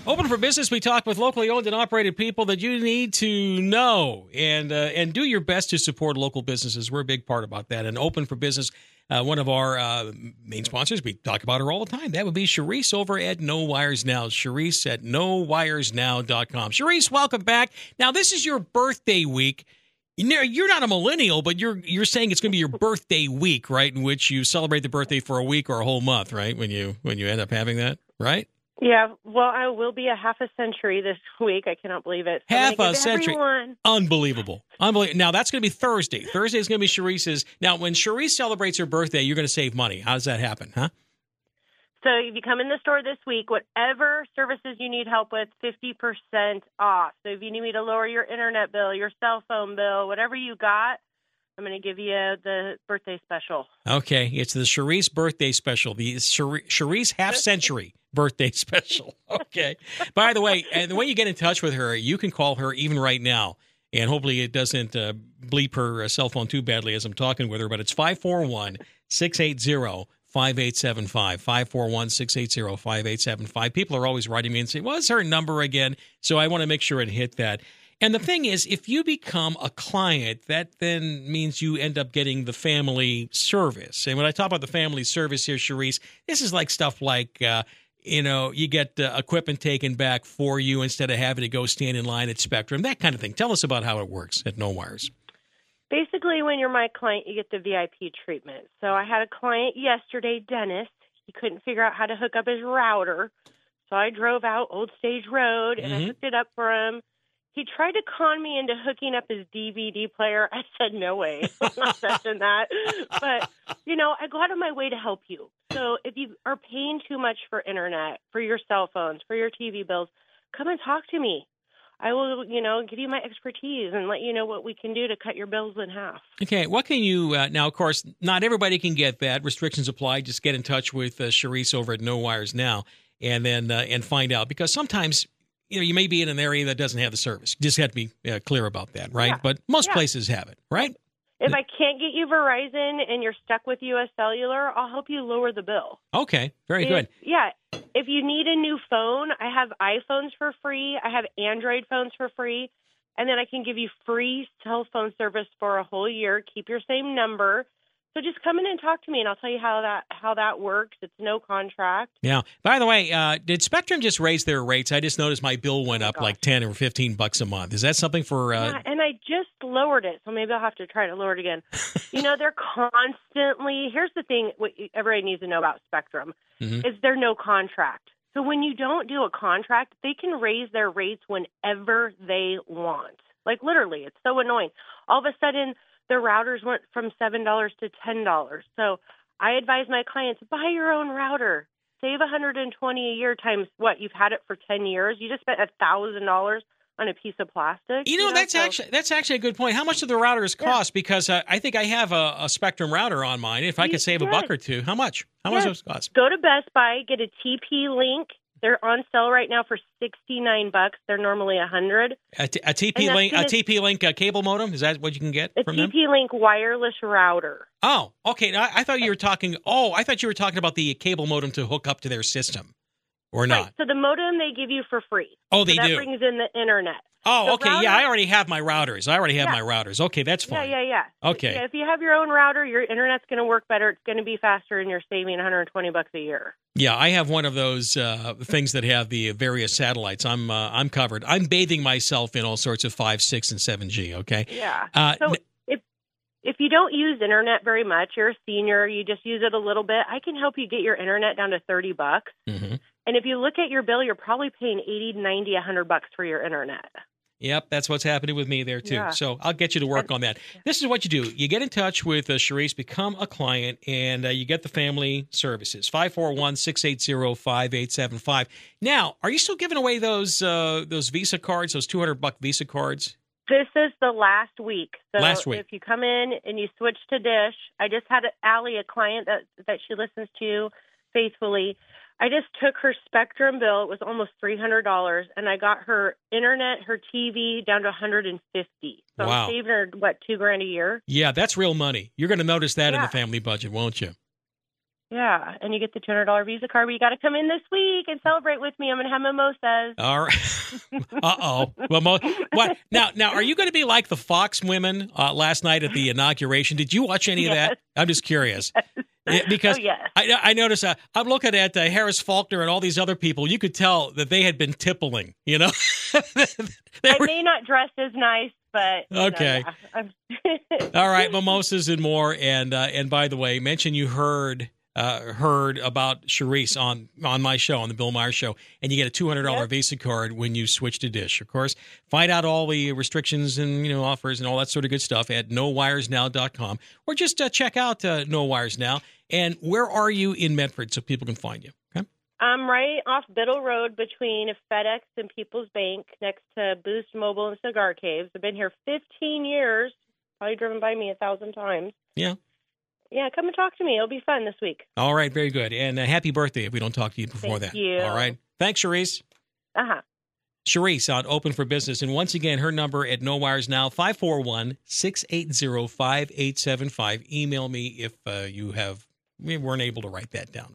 Open for Business, we talk with locally owned and operated people that you need to know and do your best to support local businesses. We're a big part about that. And Open for Business, one of our main sponsors, we talk about her all the time. That would be Charisse over at No Wires Now. Charisse at NoWiresNow.com. Charisse, welcome back. Now, this is your birthday week. You're not a millennial, but you're saying it's going to be your birthday week, right? In which you celebrate the birthday for a week or a whole month, right? When you end up having that, right? Yeah, well, I will be a half a century this week. I cannot believe it. So half a century. Unbelievable. Now, that's going to be Thursday. Thursday is going to be Charisse's. Now, when Charisse celebrates her birthday, you're going to save money. How does that happen, huh? So if you come in the store this week, whatever services you need help with, 50% off. So if you need me to lower your internet bill, your cell phone bill, whatever you got, I'm going to give you the birthday special. Okay, it's the Charisse birthday special, the Charisse half-century birthday special. Okay. By the way, and the way you get in touch with her, you can call her even right now, and hopefully it doesn't bleep her cell phone too badly as I'm talking with her, but it's 541-680-5875, 541-680-5875. People are always writing me and saying, what's her number again? So I want to make sure and hit that. And the thing is, if you become a client, that then means you end up getting the family service. And when I talk about the family service here, Charisse, this is like stuff like, you get equipment taken back for you instead of having to go stand in line at Spectrum, that kind of thing. Tell us about how it works at No Wires. Basically, when you're my client, you get the VIP treatment. So I had a client yesterday, Dennis. He couldn't figure out how to hook up his router. So I drove out Old Stage Road, and I hooked it up for him. He tried to con me into hooking up his DVD player. I said, no way. I'm not touching that. But, I go out of my way to help you. So if you are paying too much for internet, for your cell phones, for your TV bills, come and talk to me. I will, give you my expertise and let you know what we can do to cut your bills in half. Okay. What can you, now, of course, not everybody can get that. Restrictions apply. Just get in touch with Charisse over at No Wires Now and then and find out. Because sometimes, you may be in an area that doesn't have the service. You just have to be clear about that, right? Yeah. But most places have it, right? If I can't get you Verizon and you're stuck with U.S. Cellular, I'll help you lower the bill. Okay, very good. Yeah. If you need a new phone, I have iPhones for free. I have Android phones for free. And then I can give you free cell phone service for a whole year. Keep your same number. So just come in and talk to me, and I'll tell you how that works. It's no contract. Yeah. By the way, did Spectrum just raise their rates? I just noticed my bill went up like $10 or $15 a month. Is that something for? Yeah, and I just lowered it, so maybe I'll have to try to lower it again. They're constantly. Here's the thing: what everybody needs to know about Spectrum is there's no contract. So when you don't do a contract, they can raise their rates whenever they want. Like literally, it's so annoying. All of a sudden, the routers went from $7 to $10. So I advise my clients, buy your own router. Save $120 a year times what? You've had it for 10 years. You just spent $1,000 on a piece of plastic. That's actually a good point. How much do the routers cost? Yeah. Because I think I have a Spectrum router on mine. If I could save a buck or two, how much? How much does it cost? Go to Best Buy, get a TP-Link. They're on sale right now for $69. They're normally $100. A TP-Link cable modem? Is that what you can get from them? A TP-Link wireless router. Oh, okay. I thought you were talking. I thought you were talking about the cable modem to hook up to their system, or not? Right. So the modem they give you for free. Oh, they do. That brings in the internet. Oh, okay. Router, I already have my routers. my routers. Okay, that's fine. Yeah. Okay. Yeah, if you have your own router, your internet's going to work better. It's going to be faster, and you're saving $120 a year. Yeah, I have one of those things that have the various satellites. I'm covered. I'm bathing myself in all sorts of 5, 6, and 7G. Okay. Yeah. So if you don't use internet very much, you're a senior, you just use it a little bit, I can help you get your internet down to $30. Mm-hmm. And if you look at your bill, you're probably paying $80, $90, $100 for your internet. Yep, that's what's happening with me there, too. Yeah. So I'll get you to work on that. This is what you do. You get in touch with Charisse, become a client, and you get the family services. 541-680-5875. Now, are you still giving away those Visa cards, those $200 Visa cards? This is the last week. So last week. If you come in and you switch to Dish, I just had Allie, a client that she listens to faithfully. I just took her Spectrum bill. It was almost $300, and I got her internet, her TV down to $150. So wow. I'm saving her, $2,000 a year? Yeah, that's real money. You're going to notice that in the family budget, won't you? Yeah, and you get the $200 Visa card, but you got to come in this week and celebrate with me. I'm going to have mimosas. All right. Uh-oh. Well, what? Now, are you going to be like the Fox women last night at the inauguration? Did you watch any of that? I'm just curious. Because yes. I noticed, I'm looking at Harris Faulkner and all these other people. You could tell that they had been tippling, you know? I may not dress as nice, but okay. Yeah. All right, mimosas and more. And by the way, mention you heard about Charisse on my show, on the Bill Maher Show, and you get a $200 Visa card when you switch to Dish. Of course, find out all the restrictions and offers and all that sort of good stuff at nowiresnow.com, or just check out No Wires Now. And where are you in Medford so people can find you? Okay. I'm right off Biddle Road between FedEx and People's Bank, next to Boost Mobile and Cigar Caves. I've been here 15 years. Probably driven by me 1,000 times. Yeah. Yeah, come and talk to me. It'll be fun this week. All right, very good. And happy birthday if we don't talk to you before that. Thank you. All right. Thanks, Charisse. Uh-huh. Charisse on Open for Business. And once again, her number at No Wires Now, 541-680-5875. Email me if you weren't able to write that down.